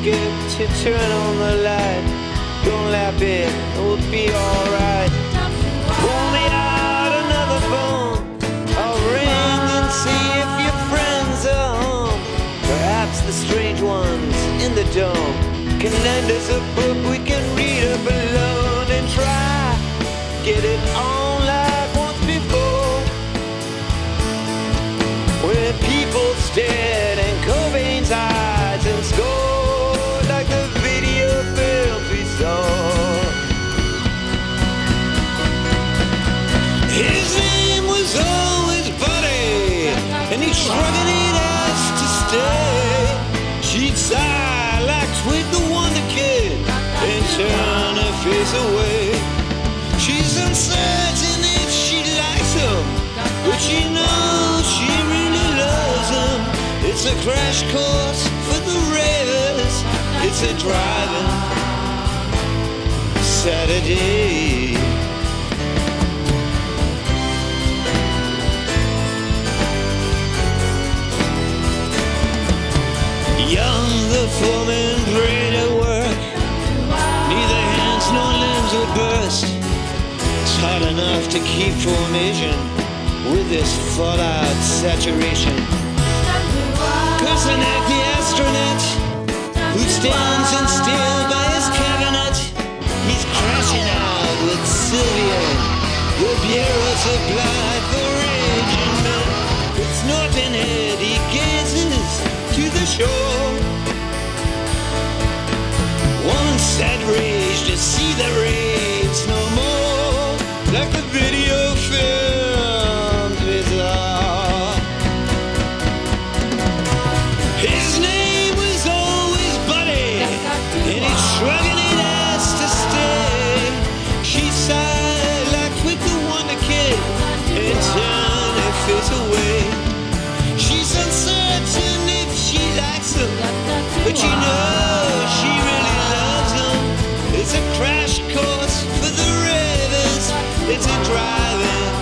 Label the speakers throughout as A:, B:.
A: forget to turn on the light. Don't laugh it, it'll be alright. Pull me out another phone. I'll ring and see if your friends are home. Perhaps the strange ones in the dome can lend us a book we can read up alone and try get it on like once before. When people stared in Cobain's eyes and scored like the video films we saw. His name was always Buddy, and he shrugged it ass to stay. She'd sigh like Twig the Wonder Kid and turn her face away. She's uncertain if she likes him, but she knows she really loves him. It's a crash course for the ravers. It's a driving Saturday. Young, the foreman prayed at work. Neither hands nor limbs would burst. It's hard enough to keep formation with this fallout saturation. Cursing at the astronaut who stands in still by his cabinet. He's crashing out with Sylvia. The bureau supplied for raging men. It's northern head, he gazes to the shore. One sad rage to see the raids no more, like the video films we saw. His name was always Buddy, and he's shrugging it ass to stay. She sighed like Twig the Wonder Kid and turned her face away. She's uncertain if she likes him, but you know she really loves him. It's a crash course for the ravers. It's a driving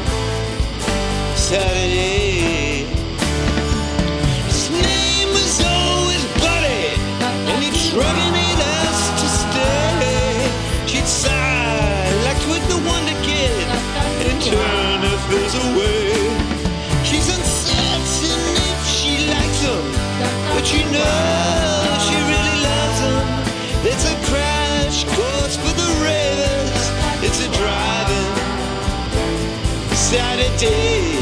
A: Saturday. His name was always Buddy, and he'd shrugging it ass to stay. She'd sigh like Twig the Wonder Kid and turn her face away. She's uncertain if she likes him, but you know she really loves him. It's a crash course for the ravers. It's a driving Saturday.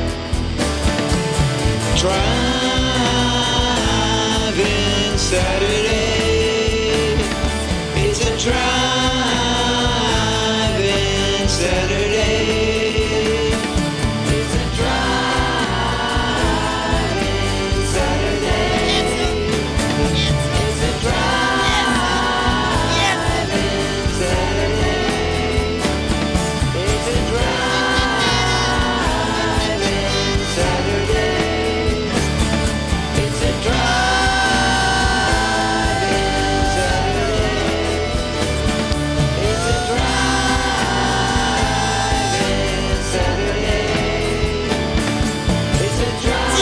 A: Driving Saturday. It's a driving Saturday. It's a driving Saturday. It's a driving Saturday. It's a driving Saturday. It's a driving Saturday. It's a driving Saturday. It's a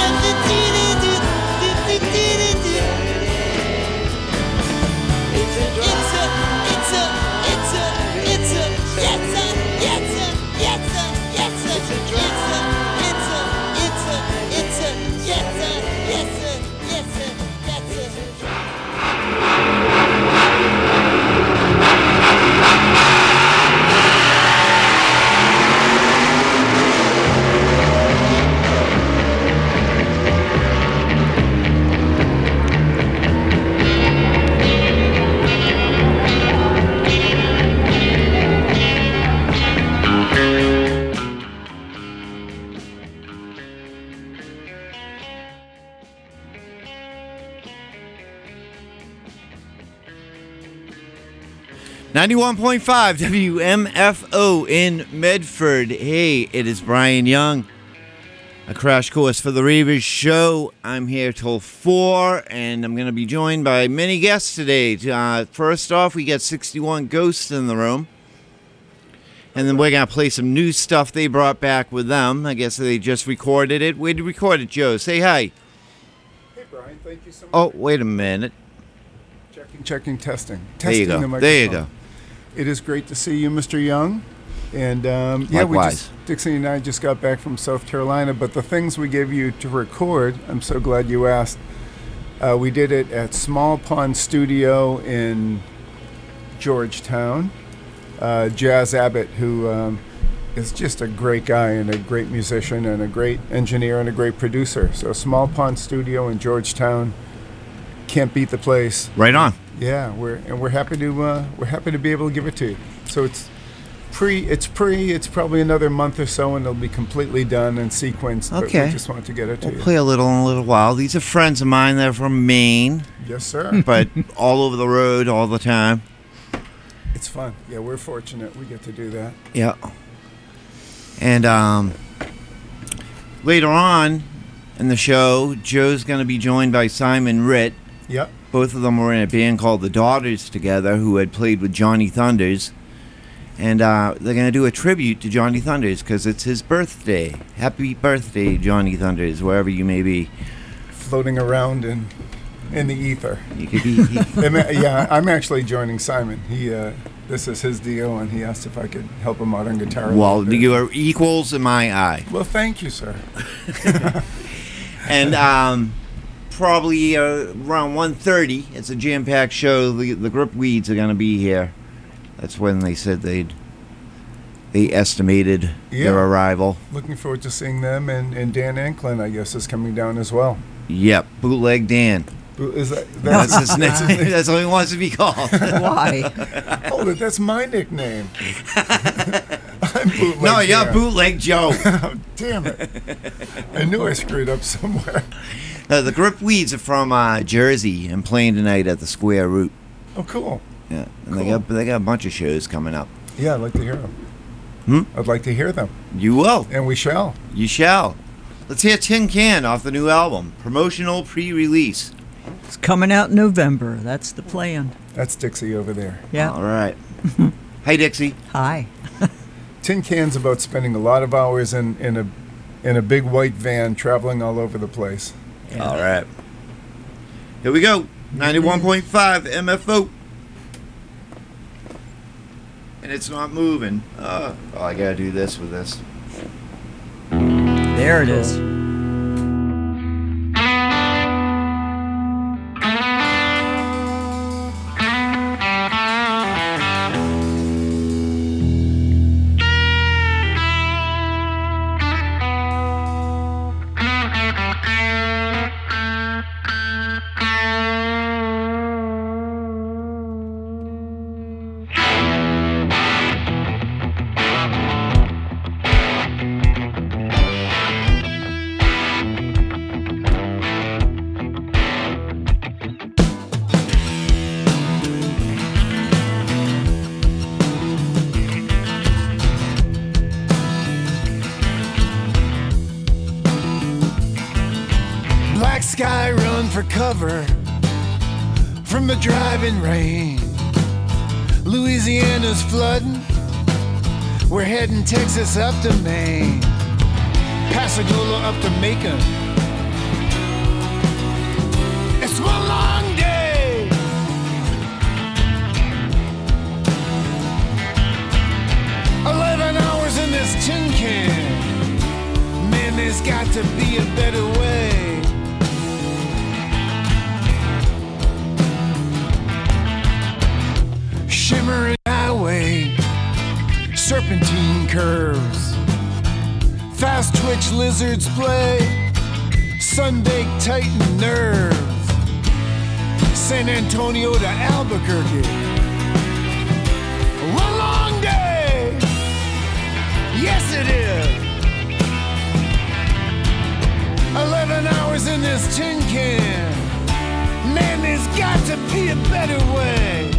A: .5 WMFO in Medford. Hey, it is Brian Young. A crash course for the Ravers show. I'm here till 4, and I'm going to be joined by many guests today. First off, we got 61 Ghosts in the room. And then we're going to play some new stuff they brought back with them. I guess they just recorded it. Where'd you record it, Joe? Say hi.
B: Hey, Brian. Thank you so much.
A: Oh, wait a minute.
B: testing.
C: There you go.
B: The microphone.
C: There you go.
B: It is great to see you, Mr. Young. And
C: Likewise.
B: Dixie and I just got back from South Carolina, but the things we gave you to record, I'm so glad you asked. We did it at Small Pond Studio in Georgetown. Jazz Abbott, who is just a great guy and a great musician and a great engineer and a great producer. So Small Pond Studio in Georgetown, can't beat the place.
C: Right on.
B: Yeah, we're happy to be able to give it to you. So it's probably another month or so, and it'll be completely done and sequenced.
C: Okay.
B: But we just want to get it to
C: We'll
B: you.
C: play a little in a little while. These are friends of mine. They're from Maine,
B: Yes, sir.
C: but all over the road all the time.
B: It's fun. Yeah, we're fortunate we get to do that.
C: Yeah. And later on in the show, Joe's going to be joined by Simon Ritt.
B: Yep.
C: Both of them were in a band called The Daughters together, who had played with Johnny Thunders. And they're going to do a tribute to Johnny Thunders because it's his birthday. Happy birthday, Johnny Thunders, wherever you may be.
B: Floating around in the ether.
C: You could be.
B: Yeah, I'm actually joining Simon. This is his deal, and he asked if I could help him out on guitar. a
C: Well,
B: little bit.
C: you are equals in my eye.
B: Well, thank you, sir.
C: And probably around 1:30, it's a jam-packed show. The Gripweeds are going to be here. That's when they said they estimated their arrival.
B: Looking forward to seeing them, and Dan Anklin, I guess, is coming down as well.
C: Yep, Bootleg Dan.
B: Is
C: That's his name. That's what he wants to be called.
D: Why?
B: Hold it, that's my nickname. I'm Bootleg.
C: No, you're
B: Dan.
C: Bootleg Joe.
B: Oh, damn it. I knew I screwed up somewhere.
C: The Gripweeds are from Jersey and playing tonight at the Square Root.
B: Oh, cool.
C: Yeah, and
B: Cool.
C: they got a bunch of shows coming up.
B: Yeah, I'd like to hear them. I'd like to hear them.
C: You will.
B: And we shall.
C: You shall. Let's hear Tin Can off the new album. Promotional pre-release.
D: It's coming out in November. That's the plan.
B: That's Dixie over there.
D: Yeah.
C: All right. Hey, Dixie.
D: Hi.
B: Tin Can's about spending a lot of hours in a big white van traveling all over the place.
C: All right. Here we go. 91.5 MFO. And it's not moving. Oh, I gotta do this with this.
D: There it is.
E: Black sky run for cover from the driving rain. Louisiana's flooding. We're heading Texas up to Maine. Pascagoula up to Macon. It's one long day. $11 in this tin can. Man, there's got to be a better way. Shimmering highway, serpentine curves, fast twitch lizards play, sun-baked titan nerves, San Antonio to Albuquerque. One long day, yes it is. 11 hours in this tin can. Man, there's got to be a better way.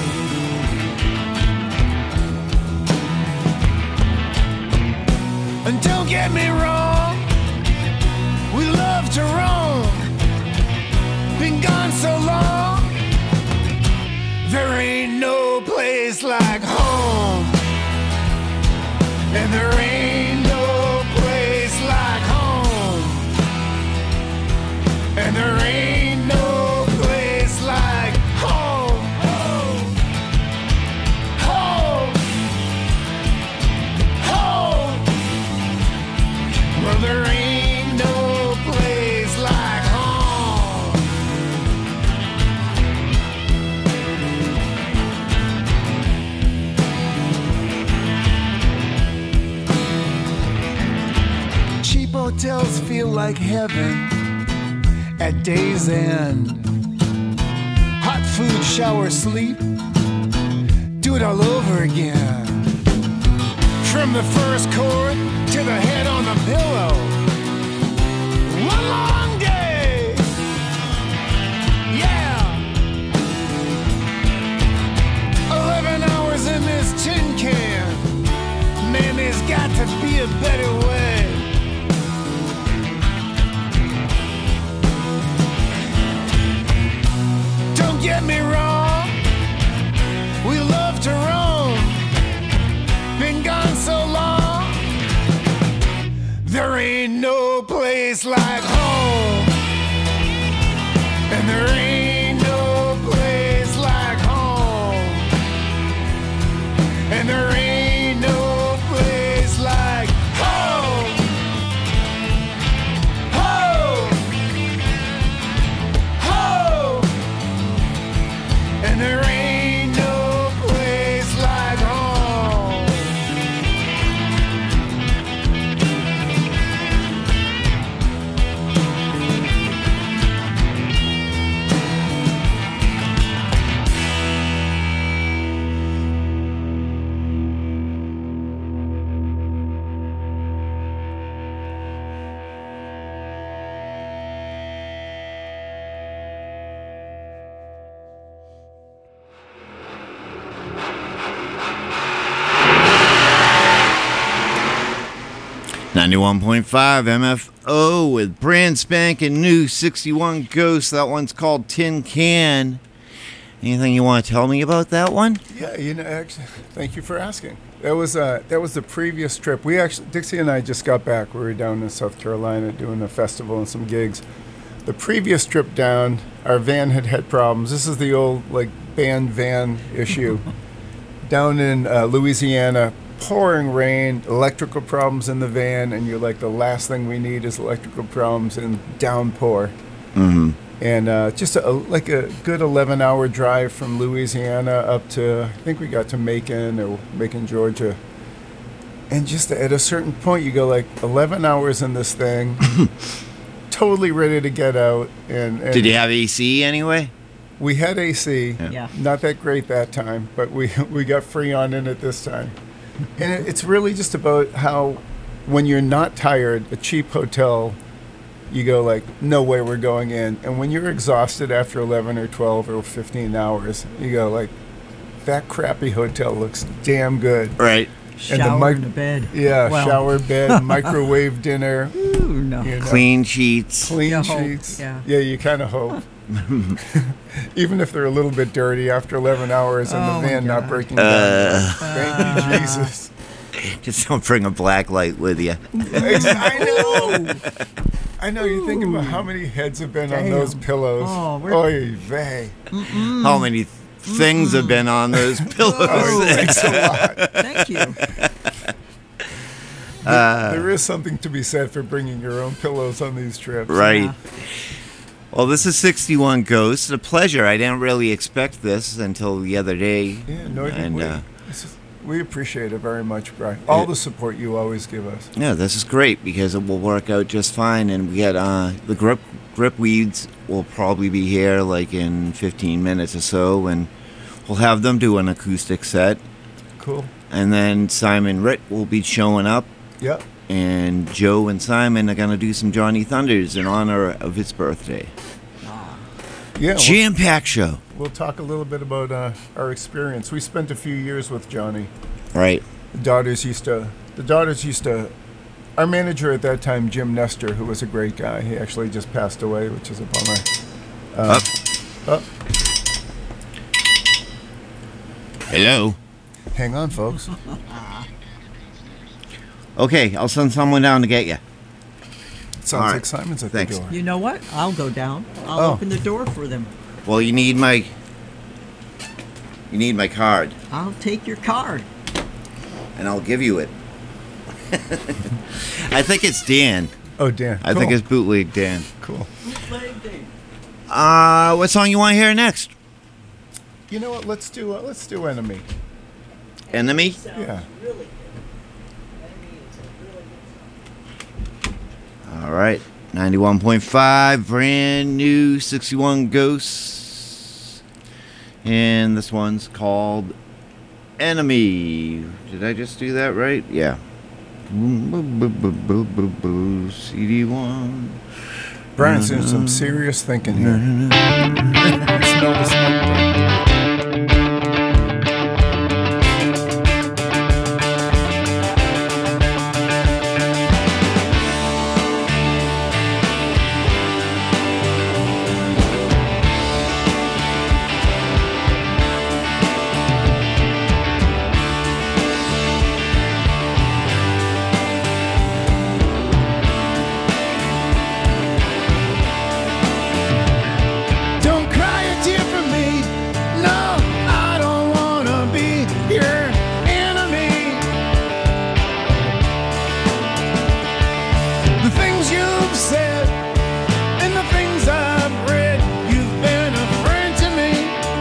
E: And don't get me wrong, we love to roam. Been gone so long, there ain't no place like home. And there ain't no place like home. And there ain't no place like home. like heaven at day's end. Hot food, shower, sleep, do it all over again. From the first chord to the head on the pillow. One long day. Yeah. 11 hours in this tin can. Man, there's got to be a better way. Don't get me wrong, we love to roam. Been gone so long, there ain't no place like home. And there ain't no place like home. And there ain't no place like home. Home. Home. And there ain't no place like home.
C: .5 MFO with brand spanking new 61 Ghost. That one's called Tin Can. Anything you want to tell me about that one?
B: Yeah, actually, thank you for asking. That was the previous trip. We actually, Dixie and I just got back. We were down in South Carolina doing a festival and some gigs. The previous trip down, our van had problems. This is the old band van issue. Down in Louisiana, pouring rain, electrical problems in the van, and you're like, the last thing we need is electrical problems and downpour.
C: Mm-hmm.
B: And just a good 11-hour drive from Louisiana up to, I think we got to Macon, Georgia. And just at a certain point, you go 11 hours in this thing, totally ready to get out. And
C: Did you have AC anyway?
B: We had AC.
D: Yeah.
B: Not that great that time, but we got Freon in it this time. And it's really just about how, when you're not tired, a cheap hotel, you go no way we're going in. And when you're exhausted after 11 or 12 or 15 hours, you go that crappy hotel looks damn good.
C: Right.
D: Shower in the bed.
B: Yeah,
D: Well.
B: shower, bed, microwave dinner.
D: Ooh, no.
C: Clean sheets.
B: Clean
D: You hope,
B: sheets.
D: yeah.
B: You kind of hope. Even if they're a little bit dirty after 11 hours and
D: Oh,
B: the van
D: my
B: not
D: God.
B: breaking down. Thank you, Jesus.
C: Just don't bring a black light with you.
B: I know. You're thinking about how many heads have been on
D: Damn.
B: those pillows.
D: Oh, we're-
B: Oy vey.
C: How many things have been on those pillows?
B: Oh, thanks a lot.
D: Thank you.
B: There is something to be said for bringing your own pillows on these trips.
C: Right.
D: Yeah.
C: Well, this is 61 Ghosts. A pleasure. I didn't really expect this until the other day.
B: Yeah, nor did
C: And,
B: we. We appreciate it very much, Brian. All the support you always give us.
C: Yeah, this is great because it will work out just fine. And we get the grip weeds will probably be here in 15 minutes or so, and we'll have them do an acoustic set.
B: Cool.
C: And then Simon Ritt will be showing up,
B: Yep.
C: and Joe and Simon are going to do some Johnny Thunders in honor of his birthday.
B: Yeah.
C: Jam-packed show.
B: We'll talk a little bit about our experience. We spent a few years with Johnny.
C: Right.
B: The daughters used to. Our manager at that time, Jim Nestor, who was a great guy, he actually just passed away, which is a bummer.
C: Up. Hello.
B: Hang on, folks.
C: Okay, I'll send someone down to get you.
B: Sounds
C: All right.
B: like Simon's at
C: Thanks.
B: the door.
D: You know what? I'll go down. I'll
B: Oh.
D: open the door for them.
C: Well, you need my card,
D: I'll take your card.
C: and I'll give you it. I think it's Dan.
B: Oh, Dan.
C: I think it's bootleg Dan.
B: cool.
C: What song you want to hear next?
B: You know what? Let's do Enemy.
C: Enemy?
B: Yeah.
C: All right. 91.5, brand new 61 Ghosts. And this one's called Enemy. Did I just do that right? Yeah. CD1.
B: Brian's doing some serious thinking here. Smell the smoke.
E: Don't cry a tear for me. No, I don't wanna be your enemy. The things you've said and the things I've read, you've been a friend to me.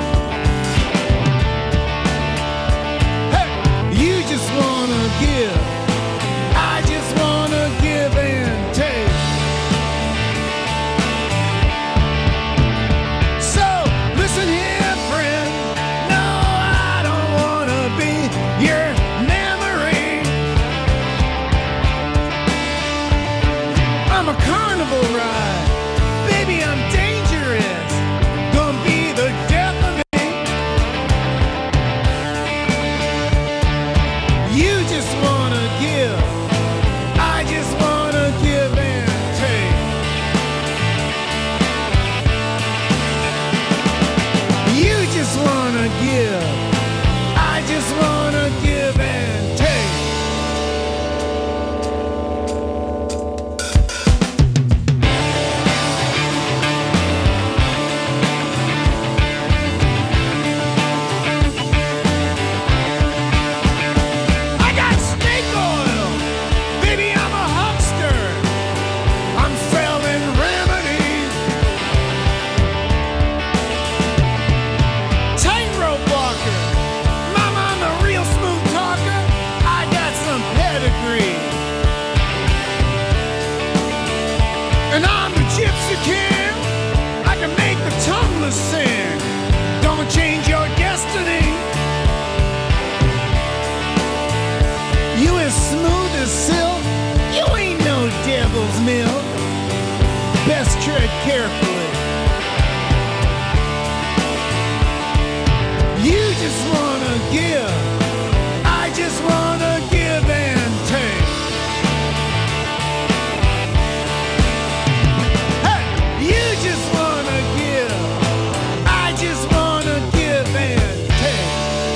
E: Hey, you just wanna give. I just wanna give and take. So, listen here, friend. No, I don't wanna be your memory. I'm a carnival ride. Baby, I'm dangerous. Gonna be the death of me. You just wanna give. I just wanna give and take. You just wanna give. I just wanna give and take. I got snake oil. Baby, I'm a huckster. I'm selling remedies. Tightrope walker. Mama, I'm a real smooth talker. I got some pedigree. And I'm the gypsy king. I can make the tongueless sing. Gonna change your destiny. You as smooth as silk. You ain't no devil's milk. Best tread carefully. You just wanna give. I just wanna give and take. Hey, you just wanna give. I just wanna give and take.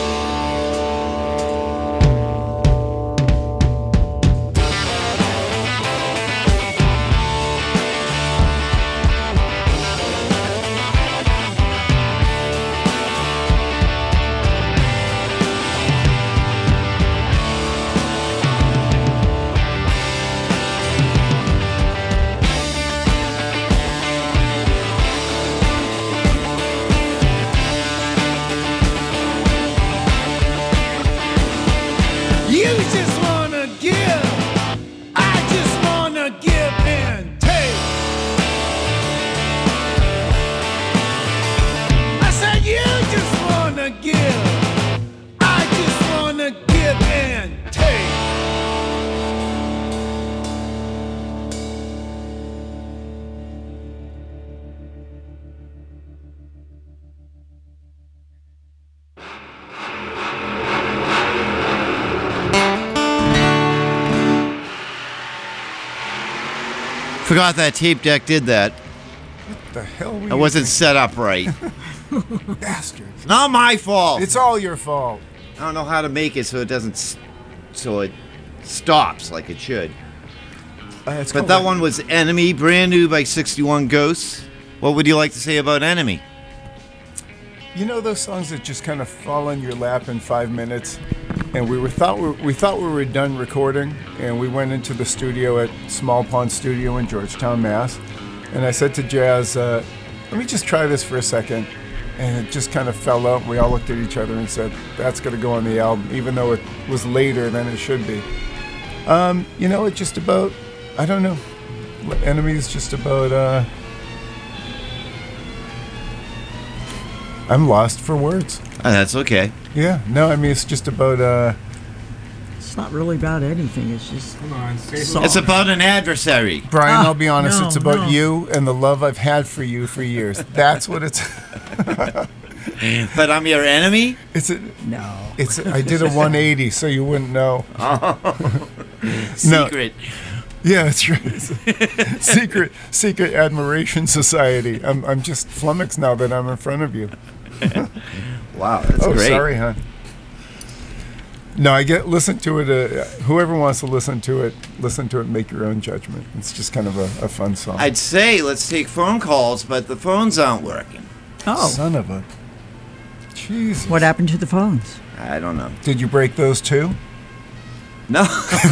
E: You just wanna give. I just wanna give and take. I said you just wanna give. I just wanna give and take.
C: Forgot that tape deck did that.
B: What the hell were
C: It
B: you
C: wasn't set up right.
B: bastards?
C: Not my fault.
B: It's all your fault.
C: I don't know how to make it so it doesn't, so it stops like it should.
B: It's
C: But
B: called
C: that one was Enemy, brand new by 61 Ghosts. What would you like to say about Enemy?
B: You know those songs that just kind of fall in your lap in 5 minutes, and we thought we were done recording, and we went into the studio at Small Pond Studio in Georgetown, Mass. And I said to Jazz, "Let me just try this for a second." And it just kind of fell out. We all looked at each other and said, "That's going to go on the album," even though it was later than it should be. You know, it just about, I don't know. Enemy is just about. I'm lost for words.
C: That's okay.
B: Yeah, no, I mean it's just about.
D: It's not really about anything. It's just
B: Come on, say
D: song.
C: It's about an adversary.
B: Brian,
D: Ah,
B: I'll be honest.
D: no,
B: it's about
D: no.
B: you and the love I've had for you for years. That's what it's.
C: But I'm your enemy?
B: It's a.
D: No.
B: It's. I did a 180, so you wouldn't know.
C: Secret.
B: Yeah, that's right. Secret admiration society. I'm just flummoxed now that I'm in front of you.
C: Wow, that's
B: Oh,
C: great.
B: sorry, hon. No, listen to it. Whoever wants to listen to it, make your own judgment. It's just kind of a fun song.
C: I'd say let's take phone calls, but the phones aren't working.
D: Oh,
B: Son of a. Jesus.
D: what happened to the phones?
C: I don't know.
B: Did you break those too?
C: No.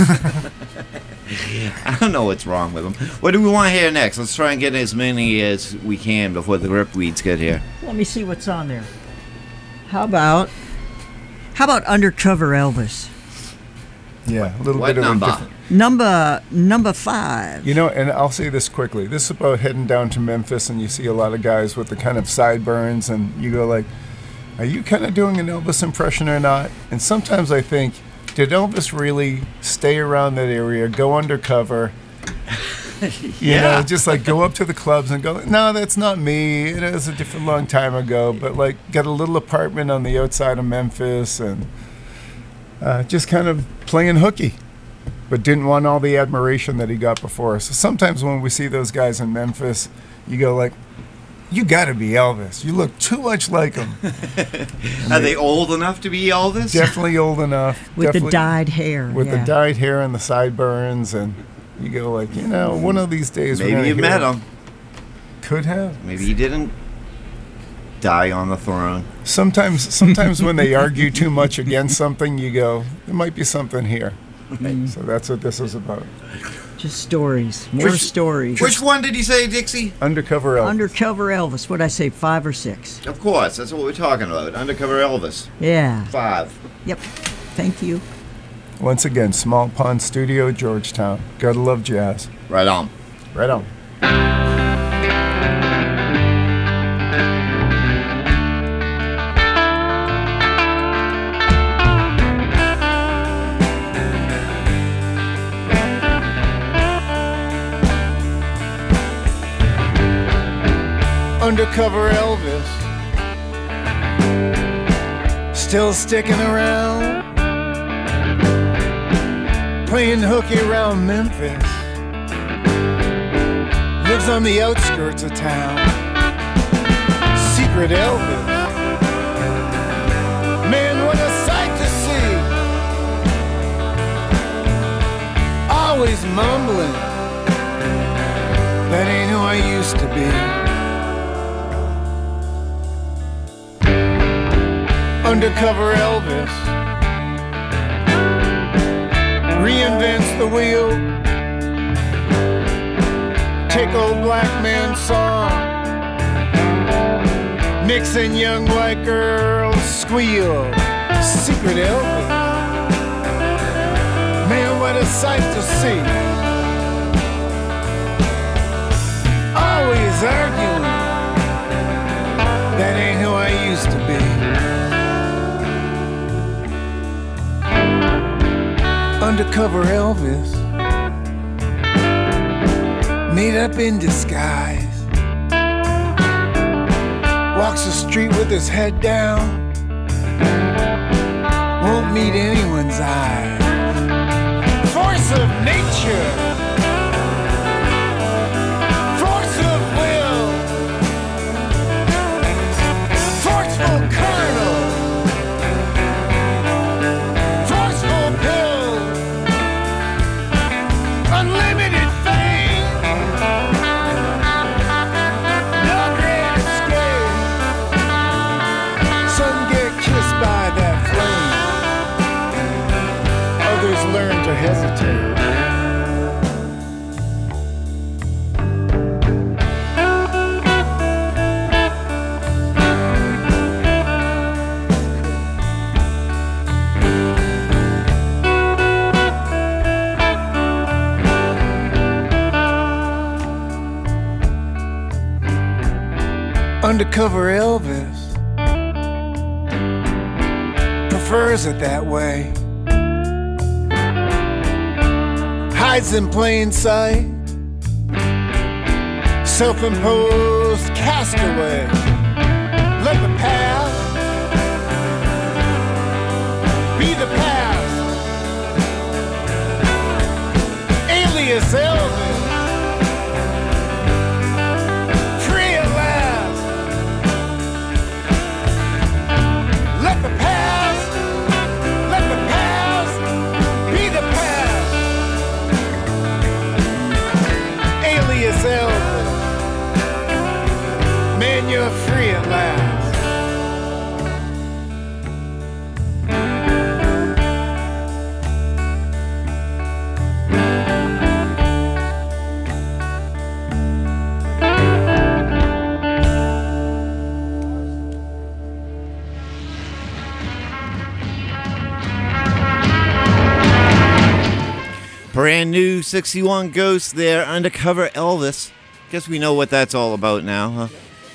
C: I don't know what's wrong with them. What do we want to hear next? Let's try and get as many as we can before the gripweeds get here.
D: Let me see what's on there. How about Undercover Elvis?
B: Yeah, a little
C: What
B: bit of
C: number?
B: a different.
D: Number 5.
B: You know, and I'll say this quickly. This is about heading down to Memphis, and you see a lot of guys with the kind of sideburns, and you go like, are you kind of doing an Elvis impression or not? And sometimes I think, did Elvis really stay around that area, go undercover? You know, just like go up to the clubs and go, no, that's not me. It was a different long time ago, but like got a little apartment on the outside of Memphis and just kind of playing hooky, but didn't want all the admiration that he got before. So sometimes when we see those guys in Memphis, you go like, you got to be Elvis. You look too much like him.
C: Are they old enough to be Elvis?
B: Definitely old enough.
D: With the
B: definitely-
D: dyed hair.
B: with
D: yeah.
B: the dyed hair and the sideburns, and you go like, you know, one of these days we're
C: Maybe
B: gonna
C: you
B: hear
C: met him.
B: Could have.
C: Maybe he didn't die on the throne.
B: Sometimes when they argue too much against something, you go, there might be something here. So that's what this is about.
D: Just stories. More stories.
C: Which one did he say, Dixie?
B: Undercover Elvis.
D: Undercover Elvis. What'd I say, 5 or 6?
C: Of course, that's what we're talking about. Undercover Elvis.
D: Yeah.
C: 5.
D: Yep. Thank you.
B: Once again, Small Pond Studio, Georgetown. Gotta love jazz.
C: Right on.
B: Right on. Undercover Elvis, still sticking around, playing hooky around Memphis, lives on the outskirts of town. Secret Elvis, man, what a sight to see. Always mumbling, that ain't who I used to be. Undercover Elvis reinvents the wheel. Take old black man's song, mixing young white girls squeal. Secret Elvis, man, what a sight to see. Always arguing, that ain't who I used to be. Undercover Elvis, made up in disguise, walks the street with his head down, won't meet anyone's eyes. Force of nature, force of will, forceful colonel, forceful pill, unlimited fame, no great escape. Some get kissed by that flame, others learn to hesitate.
E: Undercover Elvis prefers it that way. Hides in plain sight, self-imposed castaway. Let the past be the past. Alias Elvis, free at last. Let the past be the past. Alias Elvis, man, you're free at last.
C: Brand new 61 Ghost there, Undercover Elvis. Guess we know what that's all about now, huh?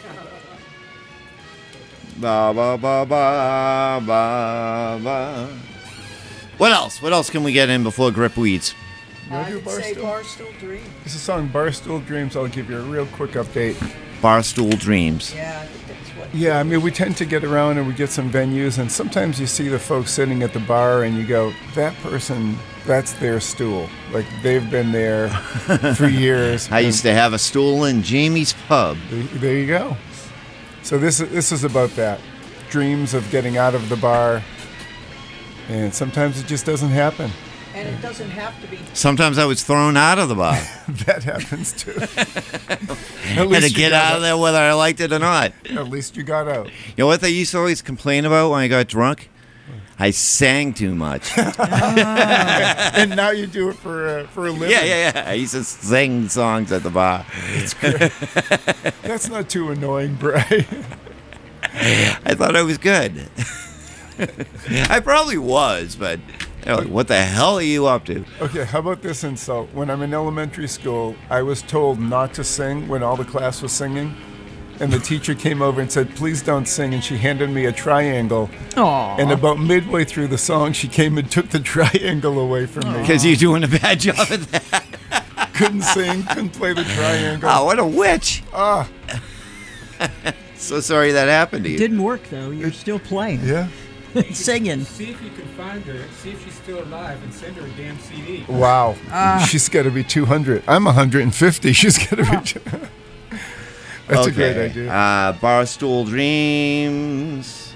C: Ba ba ba ba ba ba. What else? What else can we get in before Grip Weeds?
B: wanna do
D: I'd say
B: Barstool?
D: Barstool Dream.
B: This is a song, Barstool Dreams. I'll give you a real quick update.
C: Barstool Dreams.
D: Yeah, I think that's what.
B: Yeah, I mean, we tend to get around and we get some venues, and sometimes you see the folks sitting at the bar and you go, that person, that's their stool. Like, they've been there for years.
C: I used to have a stool in Jamie's Pub.
B: There you go. So this is about that. Dreams of getting out of the bar, and sometimes it just doesn't happen.
D: And it doesn't have to be.
C: Sometimes I was thrown out of the bar.
B: That happens too.
C: Had to get out of there whether I liked it or not.
B: At least you got out.
C: You know what they used to always complain about when I got drunk? I sang too much.
B: And now you do it for a living.
C: Yeah. I used to sing songs at the bar.
B: That's not too annoying, Bray.
C: I thought I was good. I probably was, but they're like, what the hell are you up to?
B: Okay, how about this insult? When I'm in elementary school, I was told not to sing when all the class was singing. And the teacher came over and said, please don't sing. And she handed me a triangle.
D: Aww.
B: And about midway through the song, she came and took the triangle away from me.
C: Because you're doing a bad job at that.
B: Couldn't sing, couldn't play the triangle.
C: Oh, what a witch.
B: Ah,
C: So sorry that happened to
D: It
C: you.
D: didn't work though. You're still playing,
B: yeah.
D: singing.
F: See if you can find her, see if she's still alive, and send her a damn CD.
B: Wow. She's got to be 200. I'm 150. She's got to be. That's a great idea.
C: Barstool Dreams.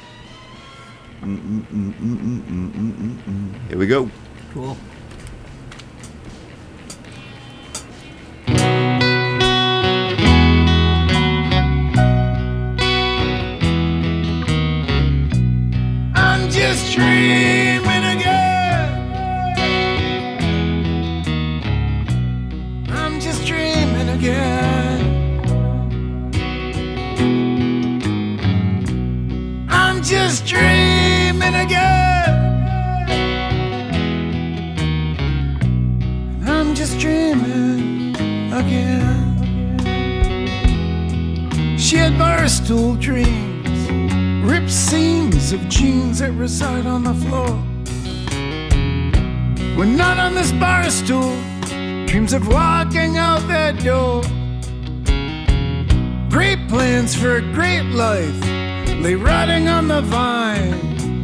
C: Here we go.
D: Cool.
E: I'm just dreaming again. I'm just dreaming again. I'm just dreaming again. I'm just dreaming again. She had barstool dreams, ripped seams of jeans that reside on the floor. When not on this bar stool, dreams of walking out that door. Great plans for a great life lay rotting on the vine.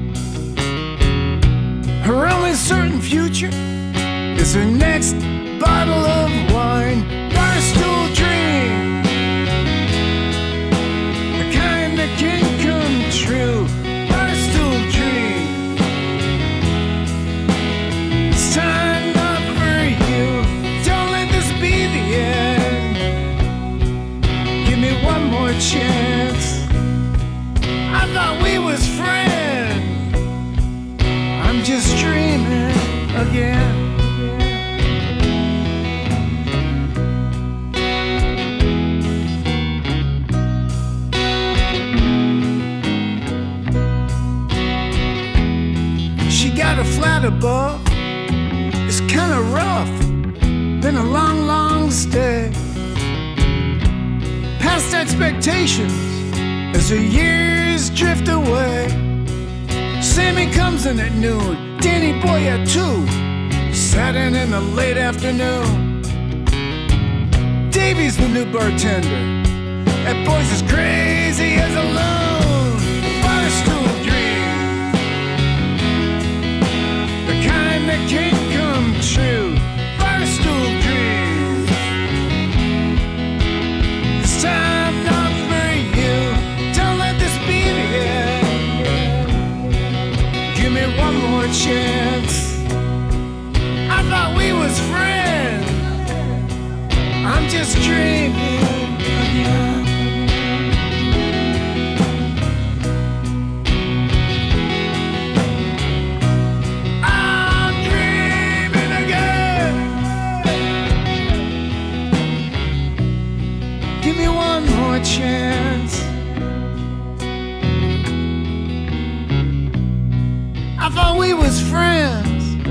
E: Her only certain future is her next bottle of wine. Barstool dream, the kind that can come true. Barstool dream, it's time up for you. Don't let this be the end. Give me one more chance. I thought we was friends. I'm just dreaming again. She got a flat above. It's kinda rough. Been a long, long stay. Past expectations as the years drift away. Sammy comes in at noon, Danny Boy at 2, Saturn in the late afternoon. Davey's the new bartender. That boy's as crazy as a loon. Barstool dream, the kind that can't come true. Barstool dream. This time not for you. Don't let this be the end. Give me one more chance. I thought we was friends. I'm just dreaming again. I'm dreaming again. Give me one more chance. I thought we was friends.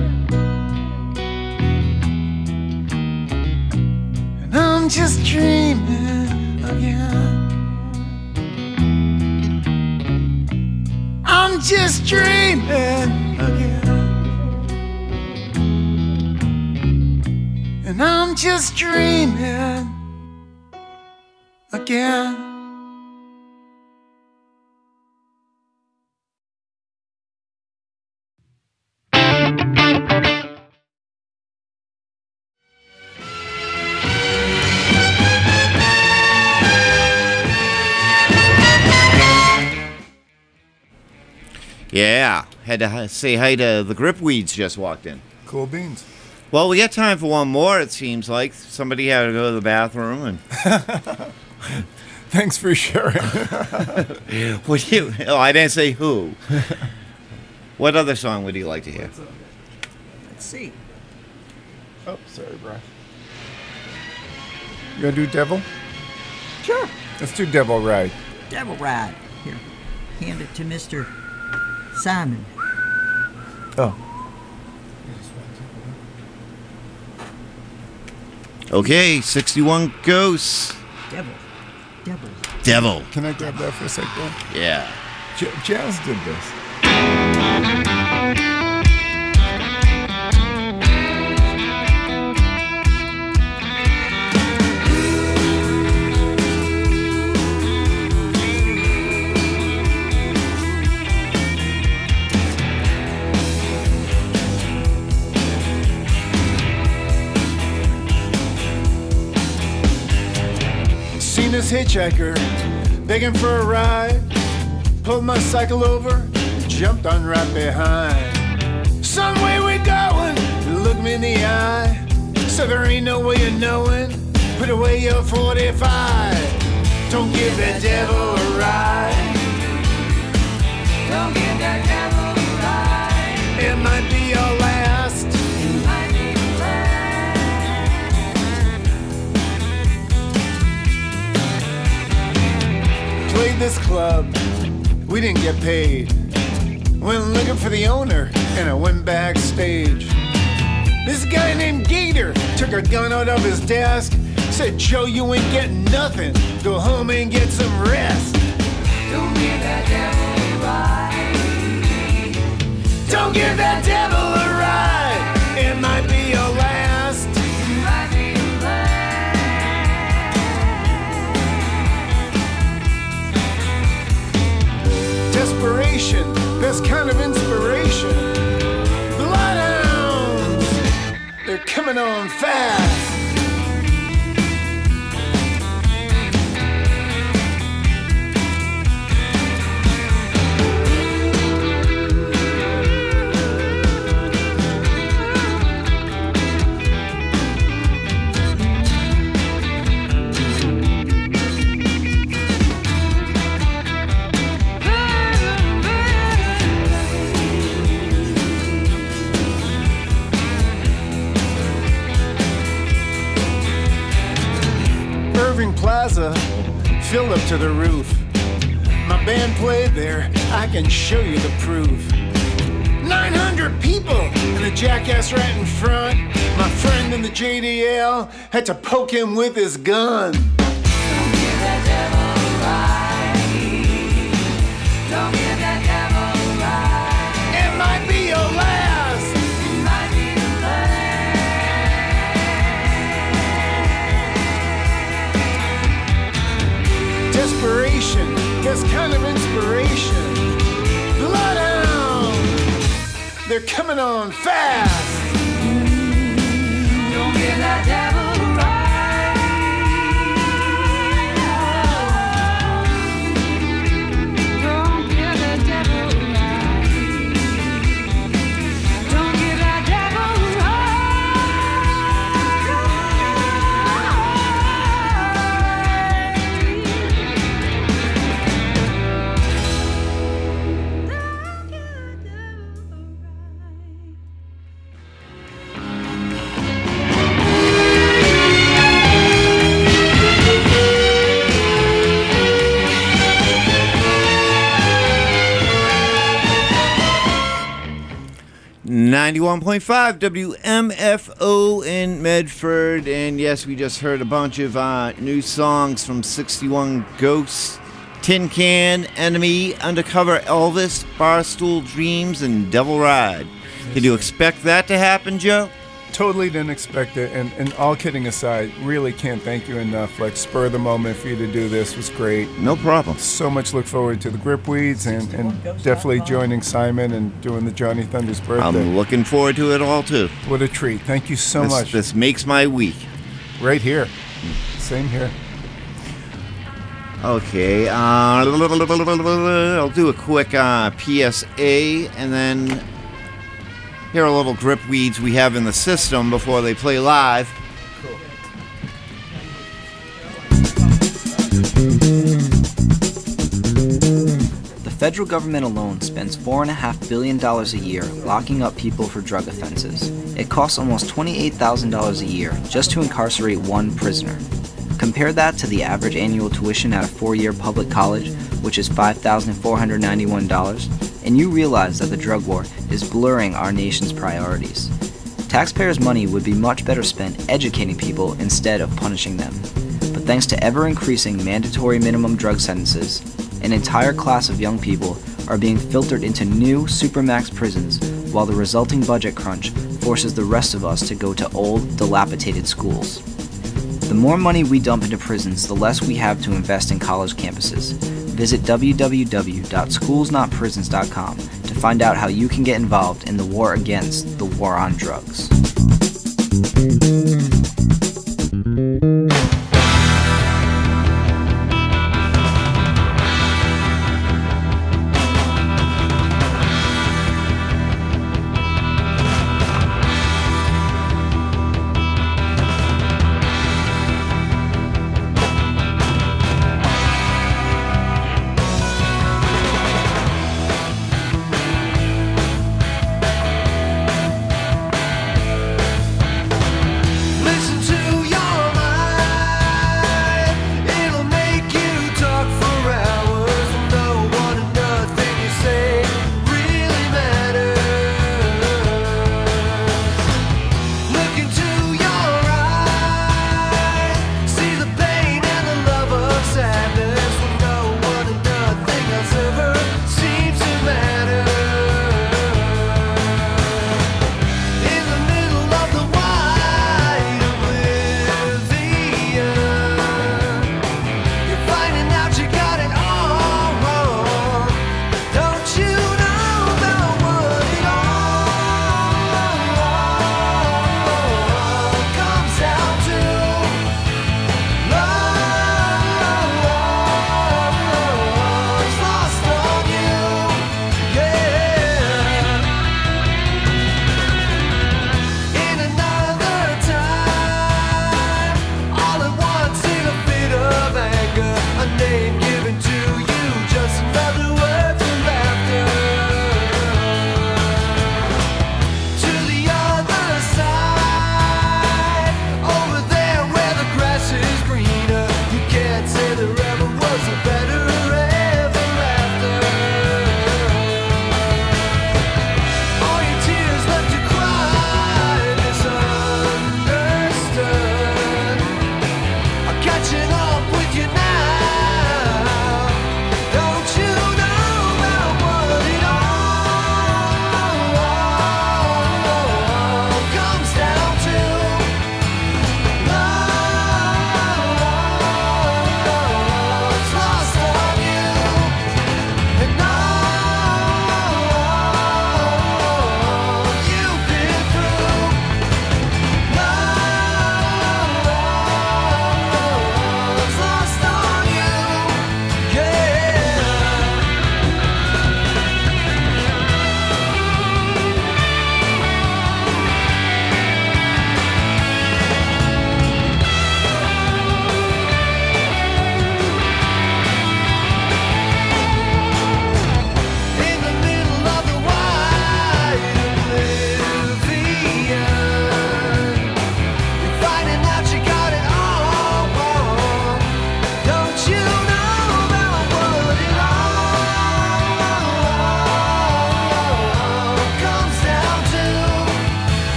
E: I'm just dreaming again. I'm just dreaming again. And I'm just dreaming again.
C: Yeah, had to say hi to the Gripweeds just walked in.
B: Cool beans.
C: Well, we got time for one more, it seems like. Somebody had to go to the bathroom. And
B: Thanks for sharing.
C: would you, oh, I didn't say who. What other song would you like to hear?
D: Let's see.
B: Oh, sorry, Brian. You gonna do Devil?
D: Sure.
B: Let's do Devil Ride.
D: Devil Ride. Here, hand it to Mr. Simon.
B: Oh.
C: Okay, 61 Ghosts.
D: Devil. Devil.
C: Devil.
B: Can I grab that for a second?
C: Yeah.
B: Jazz did this.
E: Seen this hitchhiker begging for a ride. Pulled my cycle over, jumped on right behind. Some way we going, looked me in the eye. So there ain't no way of knowing, put away your 45. Don't give that devil a ride. Don't give that devil a ride. It might be your last. It might be your last. Played this club, we didn't get paid. Went looking for the owner, and I went backstage. This guy named Gator took a gun out of his desk. Said, Joe, you ain't getting nothing. Go home and get some rest. Don't give that devil a ride. Don't give that devil a ride. It might be your last. It might be your last. Desperation, best kind of inspiration. Bloodhounds, they're coming on fast. Plaza filled up to the roof. My band played there, I can show you the proof. 900 people and a jackass right in front. My friend in the JDL had to poke him with his gun. Don't give that devil a ride. desperation gets kind of inspiration. Bloodhound, they're coming on fast. Don't get that devil
C: .5 WMFO in Medford, and yes, we just heard a bunch of new songs from 61 Ghosts, Tin Can, Enemy, Undercover Elvis, Barstool Dreams, and Devil Ride. Did you expect that to happen, Joe?
B: Totally didn't expect it, and all kidding aside, really can't thank you enough. Like, spur of the moment for you to do this was great.
C: No problem.
B: So much look forward to the Gripweeds and definitely joining Simon and doing the Johnny Thunder's birthday.
C: I'm looking forward to it all, too.
B: What a treat. Thank you so much.
C: This makes my week.
B: Right here. Same here.
C: Okay, I'll do a quick PSA, and then here are little Gripweeds we have in the system before they play live.
B: Cool.
G: The federal government alone spends $4.5 billion a year locking up people for drug offenses. It costs almost $28,000 a year just to incarcerate one prisoner. Compare that to the average annual tuition at a 4-year public college, which is $5,491, and you realize that the drug war is blurring our nation's priorities. Taxpayers' money would be much better spent educating people instead of punishing them. But thanks to ever-increasing mandatory minimum drug sentences, an entire class of young people are being filtered into new supermax prisons, while the resulting budget crunch forces the rest of us to go to old, dilapidated schools. The more money we dump into prisons, the less we have to invest in college campuses. Visit www.schoolsnotprisons.com to find out how you can get involved in the war against the war on drugs.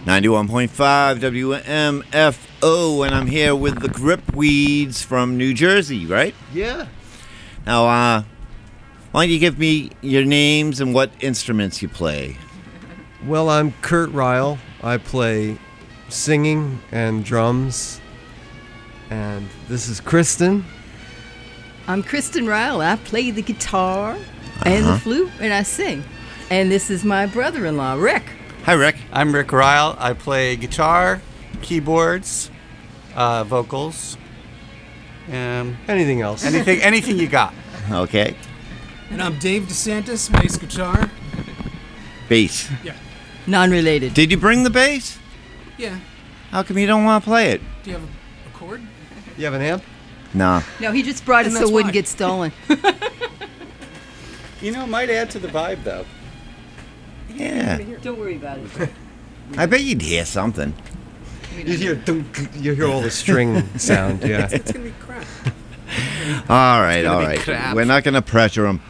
C: 91.5 WMFO, and I'm here with the Gripweeds from New Jersey, right?
H: Yeah.
C: Now, why don't you give me your names and what instruments you play?
H: Well, I'm Kurt Ryle. I play singing and drums. And this is Kristen.
I: I'm Kristen Ryle. I play the guitar and the flute, and I sing. And this is my brother-in-law, Rick.
C: Hi, Rick.
J: I'm Rick Ryle. I play guitar, keyboards, vocals,
H: Anything else?
J: anything you got.
C: Okay.
F: And I'm Dave DeSantis, bass guitar.
C: Bass.
F: Yeah.
I: Non-related.
C: Did you bring the bass?
F: Yeah.
C: How come you don't want to play it?
F: Do you have a chord?
H: You have an amp?
C: No.
I: No, he just brought it
F: And
I: so
F: that's
I: it wouldn't
F: why.
I: get stolen.
J: You know, might add to the vibe, though.
C: Yeah.
I: Don't worry about it.
C: I bet you'd hear something.
H: You hear all the string sound, yeah.
F: It's going to be crap.
C: All right,
J: gonna
C: all
J: be
C: right.
J: crap.
C: We're not going to pressure them.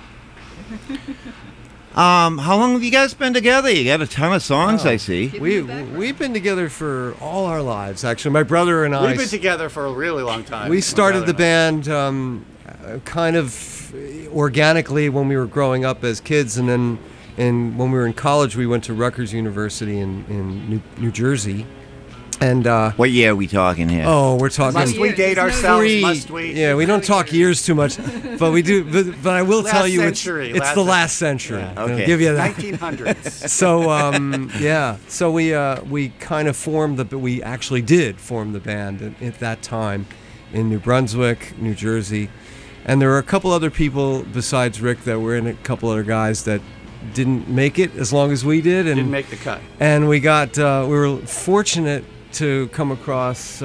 C: How long have you guys been together? You got a ton of songs, I see.
H: We've been together for all our lives, actually. My brother and I.
J: We've been together for a really long time.
H: We
J: My
H: started the
J: brother
H: band kind of organically when we were growing up as kids, and then when we were in college, we went to Rutgers University in New Jersey. And
C: What year are we talking here?
H: oh, we're talking.
J: Must we date ourselves? Must we?
H: Yeah, we don't talk years too much, but we do. But I will
J: Last
H: tell you,
J: century,
H: it's the last century.
J: Yeah.
H: I'll
C: Okay.
H: give you that.
J: 1900s.
H: So yeah, so we kind of we actually did form the band at that time in New Brunswick, New Jersey, and there were a couple other people besides Rick that were in, a couple other guys that didn't make it as long as we did, and
J: Didn't make the cut.
H: and we were fortunate to come across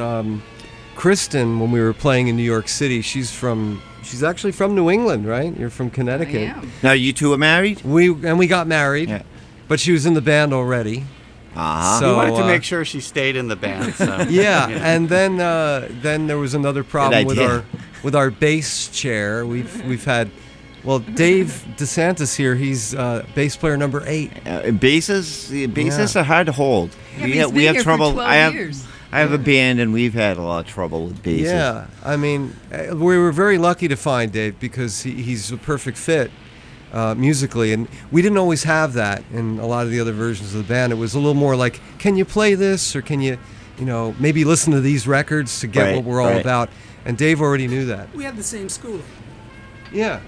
H: Kristen when we were playing in New York City. She's actually from New England, right? You're from Connecticut.
I: I am.
C: Now, you two are married?
H: We got married,
C: Yeah.
H: but she was in the band already.
C: Uh-huh.
H: So,
J: We wanted to make sure she stayed in the band. So.
H: Yeah, and then there was another problem with
C: idea.
H: our bass chair. We've had, well, Dave DeSantis here. He's bass player number 8.
C: Bassists are hard to hold.
I: Yeah, but he's been here for
C: trouble.
I: 12 years.
C: I have a band, and we've had a lot of trouble with basses.
H: Yeah, I mean, we were very lucky to find Dave because he's a perfect fit musically, and we didn't always have that in a lot of the other versions of the band. It was a little more like, can you play this, or can you maybe listen to these records to get
C: Right,
H: what we're all
C: right.
H: about? And Dave already knew that.
F: We had the same schooling.
H: Yeah.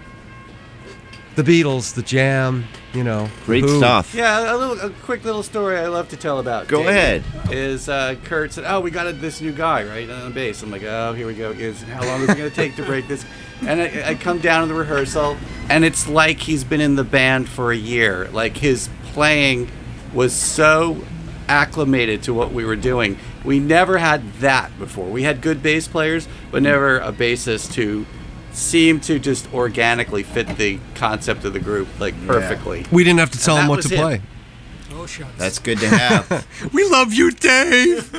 H: The Beatles, the Jam,
C: Great
H: Who.
C: stuff.
J: Yeah, a quick little story I love to tell about.
C: Go
J: David
C: ahead.
J: Is Kurt said, "Oh, we got this new guy, right, on the bass." I'm like, "Oh, here we go. How long is it going to take to break this?" And I come down to the rehearsal, and it's like he's been in the band for a year. Like his playing was so acclimated to what we were doing. We never had that before. We had good bass players, but never a bassist who seemed to just organically fit the concept of the group perfectly.
H: We didn't have to tell
J: And
H: him
J: that
H: what
J: was
H: to
J: it.
H: play.
F: Oh, shucks.
C: That's good to have.
H: We love you, Dave.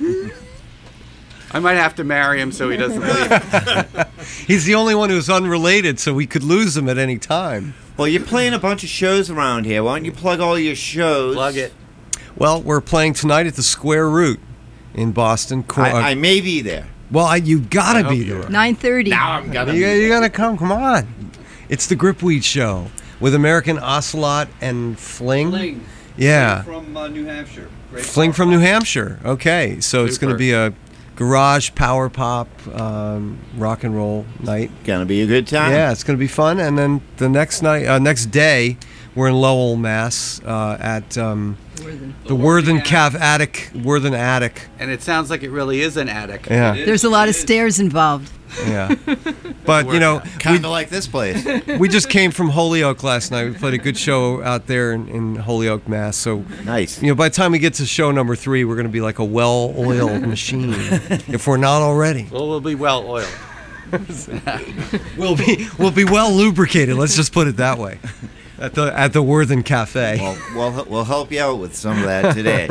J: I might have to marry him so he doesn't leave.
H: He's the only one who's unrelated, so we could lose him at any time.
C: Well, you're playing a bunch of shows around here. Why don't you plug all your shows?
J: Plug it.
H: Well, we're playing tonight at the Square Root in Boston.
C: I may be there.
H: Well, you gotta be
J: you
H: there.
J: are.
I: 9:30.
J: I'm gonna.
H: You gotta come. Come on. It's the Gripweed Show with American Ocelot and Fling. Yeah.
K: From New Hampshire. Great
H: Fling from New Hampshire. Okay, so it's going to
J: Super.
H: be a garage power pop rock and roll night.
C: Gonna be a good time.
H: Yeah, it's going to be fun. And then the next day, we're in Lowell, Mass, at the Worthen Attic.
J: And it sounds like it really is an attic.
H: Yeah.
I: There's a lot of stairs involved.
H: Yeah. But
C: kind of like this place.
H: we just came from Holyoke last night. We played a good show out there in Holyoke, Mass. So
C: Nice.
H: by the time we get to show number 3, we're going to be like a well-oiled machine, if we're not already.
J: Well, we'll be well oiled.
H: We'll be well lubricated. Let's just put it that way. At the Worthen Cafe.
C: Well, we'll help you out with some of that today.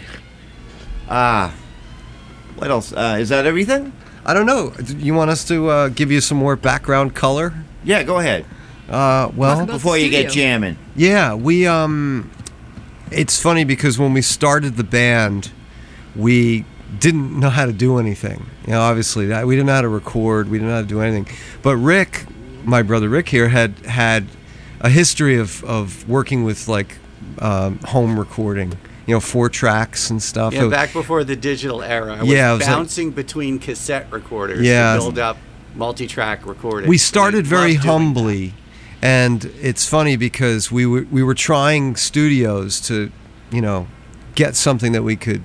C: What else? Is that everything?
H: I don't know. You want us to give you some more background color?
C: Yeah, go ahead.
H: Well,
C: Before you get jamming.
H: yeah, we it's funny because when we started the band, we didn't know how to do anything. You know, obviously, we didn't know how to record. We didn't know how to do anything. But Rick, my brother Rick here, had a history of working with like home recording. You know, 4 tracks and stuff.
J: Yeah, back before the digital era. I was bouncing between cassette recorders to build up multi-track recording.
H: We started very humbly, and it's funny because we were trying studios to, you know, get something that we could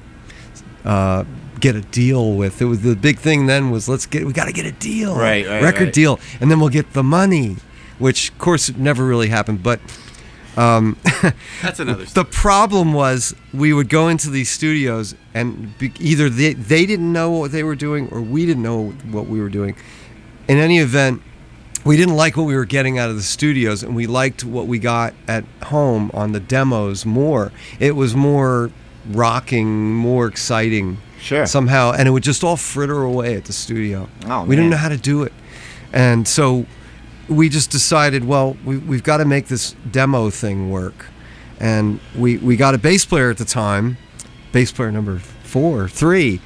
H: get a deal with. It was the big thing then was we got to get a deal, record deal, and then we'll get the money, which of course never really happened, but.
J: That's another story.
H: The problem was we would go into these studios and either they didn't know what they were doing or we didn't know what we were doing. In any event, we didn't like what we were getting out of the studios, and we liked what we got at home on the demos more. It was more rocking, more exciting somehow, and it would just all fritter away at the studio. We didn't know how to do it. And so we just decided, well, we've got to make this demo thing work. And we got a bass player at the time, bass player number 3.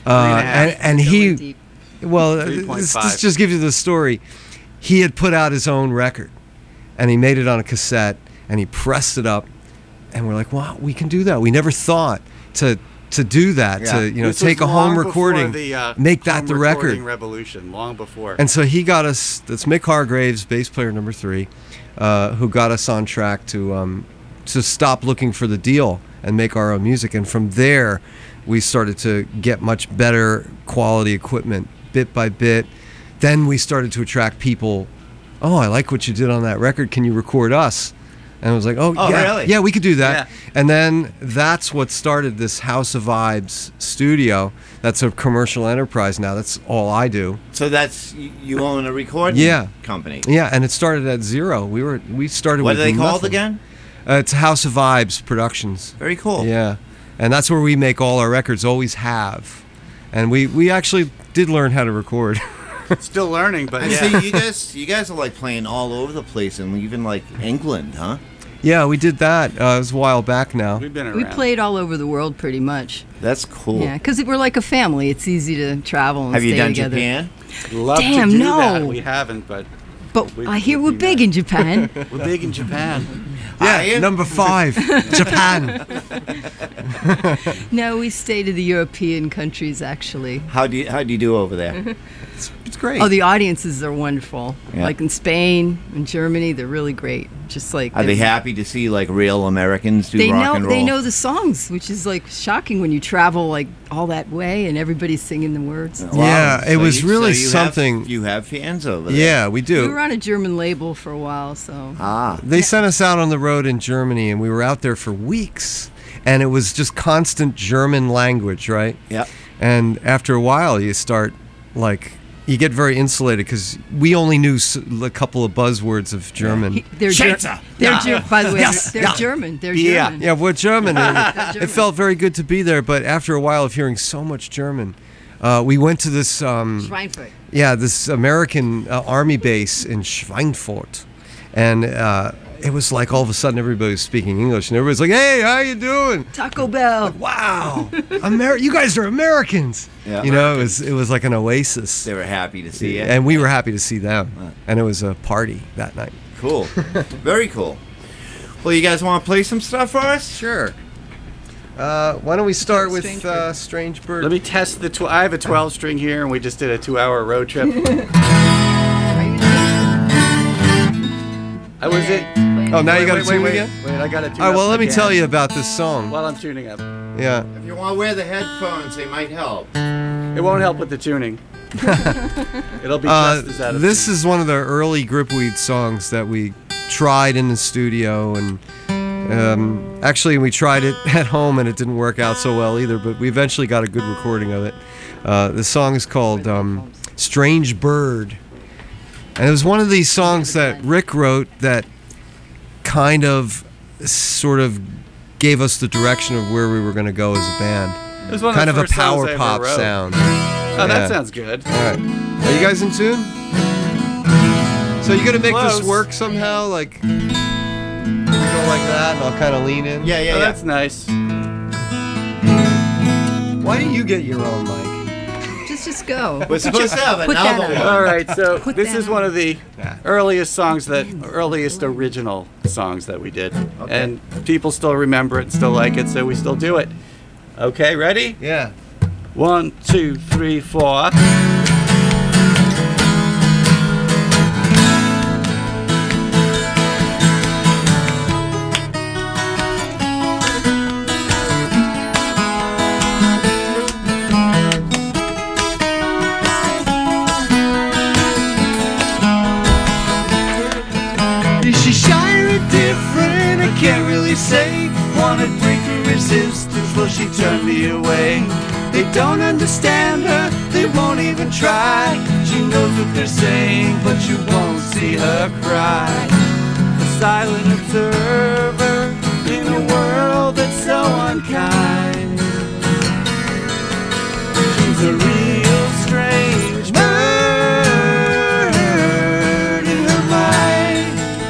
H: And he, well, this just gives you the story. He had put out his own record, and he made it on a cassette, and he pressed it up, and we're like, wow, we can do that. We never thought to do that, to
J: this
H: take a home recording, make that the record.
J: Revolution, long before.
H: And so he got us. That's Mick Hargraves, bass player number 3, who got us on track to stop looking for the deal and make our own music. And from there, we started to get much better quality equipment, bit by bit. Then we started to attract people. Oh, I like what you did on that record. Can you record us? And I was like,
C: really?
H: Yeah, we could do that. Yeah. And then that's what started this House of Vibes studio. That's a commercial enterprise now. That's all I do.
C: So that's, you own a recording company.
H: Yeah, and it started at zero. We started
C: What
H: with
C: are they called
H: nothing.
C: again?
H: It's House of Vibes Productions.
C: Very cool.
H: Yeah. And that's where we make all our records, always have. And we actually did learn how to record.
J: Still learning, but
C: so you guys are like playing all over the place, and even like England, huh?
H: Yeah, we did that. It was a while back now.
J: We've been around.
I: We played all over the world pretty much.
C: That's cool.
I: Yeah, because we're like a family. It's easy to travel and
C: Have
I: stay
C: you done
I: together.
C: Japan?
J: Love
I: Damn,
J: to do
I: no.
J: that. We haven't, but
I: I hear we're big in Japan.
J: We're big in Japan.
H: Yeah, number 5, Japan.
I: No, we stay to the European countries actually.
C: How do you do over there?
H: It's great.
I: Oh, the audiences are wonderful.
C: Yeah.
I: Like in Spain and Germany, they're really great. Just like
C: Are they happy to see like real Americans do rock and roll?
I: They know the songs, which is like shocking when you travel like all that way and everybody's singing the words.
C: Wow.
H: Yeah, it was really something.
C: You have fans over there.
H: Yeah, we do.
I: We were on a German label for a while, so.
H: They sent us out on the road in Germany, and we were out there for weeks. And it was just constant German language, right?
C: Yeah.
H: And after a while, you start, like, you get very insulated because we only knew a couple of buzzwords of German.
I: They're by the way, they're German. They're German.
H: Yeah, we're German. And it felt very good to be there, but after a while of hearing so much German, we went to this
I: Schweinfurt.
H: Yeah, this American army base in Schweinfurt, and it was like all of a sudden everybody was speaking English, and everybody's like, "Hey, how you doing?"
I: Taco Bell.
H: Like, wow, you guys are Americans.
C: Yeah.
H: You know, it was like an oasis.
C: They were happy to see you,
H: and we were happy to see them, and it was a party that night.
C: Cool, very cool. Well, you guys want to play some stuff for us?
H: Sure. Why don't we start with Strange Bird?
J: Let me test the. I have a 12-string here, and we just did a 2-hour road trip. I was it.
H: Oh, now you got to tune again?
J: Wait, I got to tune
H: All right, well, let me
J: again
H: tell you about this song.
J: while I'm tuning up.
H: Yeah.
C: If you want to wear the headphones, they might help.
J: It won't help with the tuning. It'll be just as out of
H: This
J: tune.
H: is one of the early Gripweed songs that we tried in the studio, and actually we tried it at home and it didn't work out so well either, but we eventually got a good recording of it. The song is called Strange Bird. And it was one of these songs that Rick wrote that kind of sort of gave us the direction of where we were going to go as a band.
J: It was one
H: kind
J: of
H: of
J: the
H: a
J: first songs I
H: power
J: ever
H: pop
J: wrote.
H: sound.
J: Oh, that sounds good.
H: All right. Are you guys in tune? So you going to make
J: Close.
H: this work somehow? Like... go like that, and I'll kind of lean in.
C: Yeah, yeah,
J: Oh,
C: yeah.
J: that's nice.
H: Why do you get your own mic?
I: Just go.
C: We're supposed to have
I: Put that
C: another
I: on.
C: one.
J: All right, so
I: Put
J: this
I: that
J: is
I: on.
J: one of the earliest original songs that we did.
C: Okay.
J: And people still remember it and still like it, so we still do it. Okay, ready?
H: Yeah.
J: 1, 2, 3, 4.
E: Is she shy or different? I can't really say. Wanna break her resistance, will she turn me away? They don't understand her, they won't even try. She knows what they're saying, but you won't see her cry. A silent observer in a world that's so unkind. She's a real strange bird in her mind.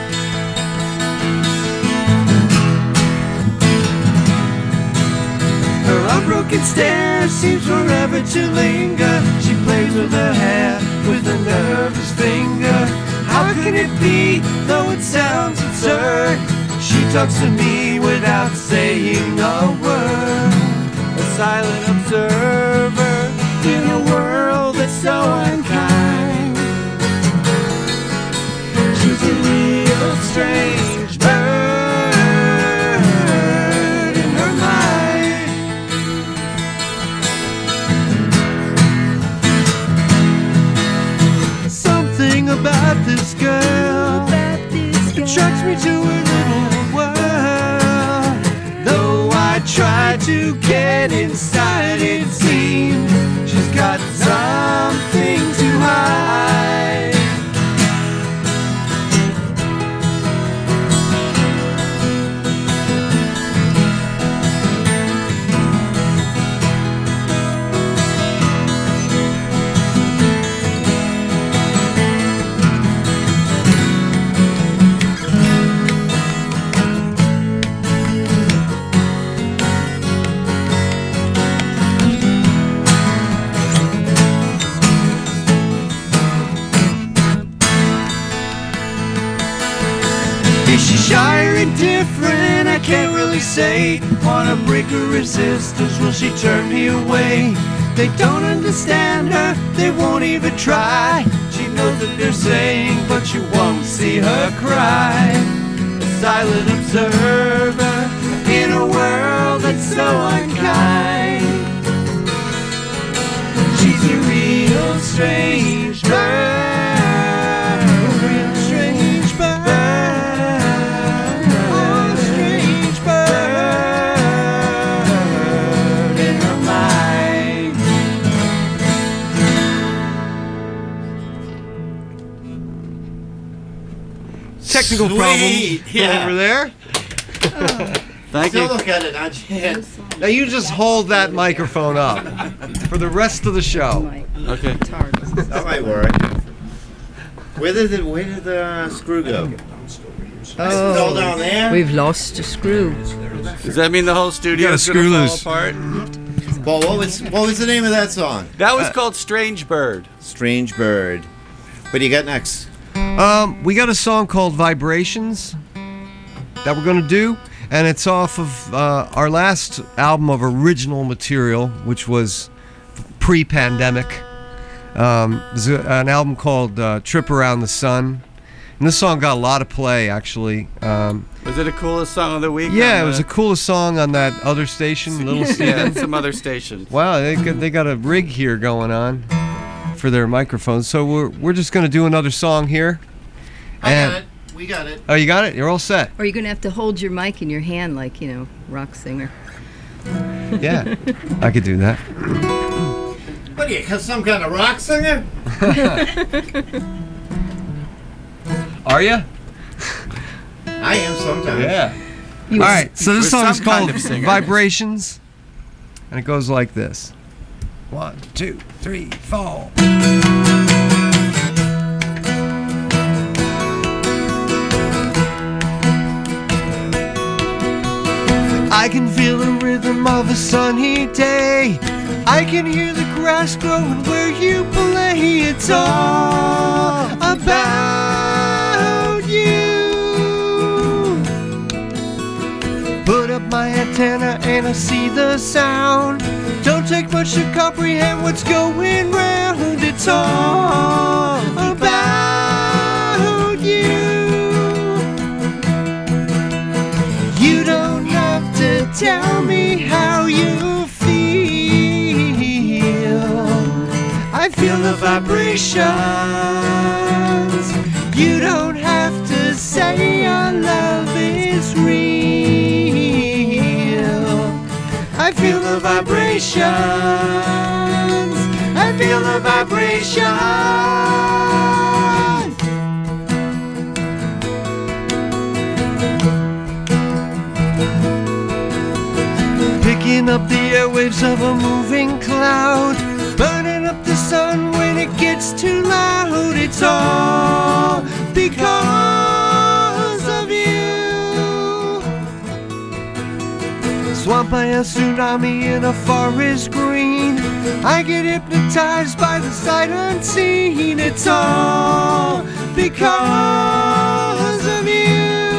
E: Her unbroken stare seems forever to linger. She plays with her hair with a nervous finger. How can it be, though it sounds absurd? She talks to me without saying a word. A silent observer in a world that's so unkind. She's a real strange bird in her mind. Something about this girl attracts me to her little world. Though I try to get inside, it seems she's got something to hide. Is she shy or indifferent? I can't really say. Wanna break her resistance, will she turn me away? They don't understand her, they won't even try. She knows what they're saying, but you won't see her cry. A silent observer in a world that's so unkind. She's a real strange bird, a real strange bird, oh, strange bird in her mind.
H: Technical
C: Sweet,
H: problem
C: yeah.
H: over there.
J: Thank
C: Still
J: you.
C: look at it, aren't you?
H: Now you just hold that microphone up for the rest of the show.
J: Okay.
C: That might work. Where did the screw go? Still down there?
I: We've lost a screw.
J: Does that mean the whole studio
H: gotta
J: is
H: screw
J: gonna
H: loose.
J: fall apart?
C: Well, what was the name of that song?
J: That was called Strange Bird.
C: Strange Bird. What do you got next?
H: We got a song called Vibrations that we're going to do, and it's off of our last album of original material, which was pre-pandemic. There's an album called Trip Around the Sun, and this song got a lot of play, actually.
J: Was it the coolest song of the week?
H: Yeah,
J: on
H: it was the coolest song on that other station, Little
J: Yeah,
H: Steven.
J: and some other stations.
H: Wow, they got a rig here going on for their microphones. So we're just going to do another song here.
C: I got it. We got it.
H: Oh, you got it? You're all set.
I: Or you're going to have to hold your mic in your hand like, rock singer.
H: Yeah, I could do that.
C: What are you, some kind of rock singer?
H: Are you?
C: I am sometimes.
H: Yeah. All right, so this
J: We're
H: song is
J: some kind
H: called
J: of singer.
H: Vibrations, and it goes like this. 1, 2, 3, 4. sunny day. I can hear the grass growing where you play. It's all about you. Put up my antenna and I see the sound. Don't take much to comprehend what's going round. It's all about you. You don't have to tell me how you feel. I feel the vibrations. You don't have to say our love is real. I feel the vibrations. I feel the vibrations. Picking up the airwaves of a moving cloud, burning up the sun when it gets too loud. It's all because of you. Swamped by a tsunami in a forest green, I get hypnotized by the sight unseen. It's all because of you.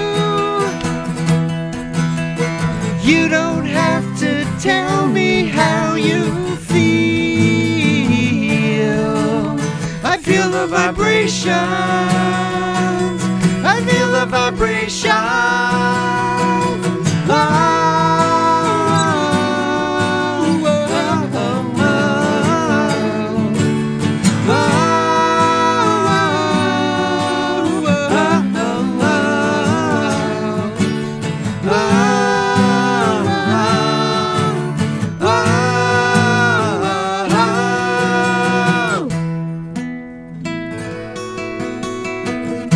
H: You don't have to tell me how you feel. I feel the vibration.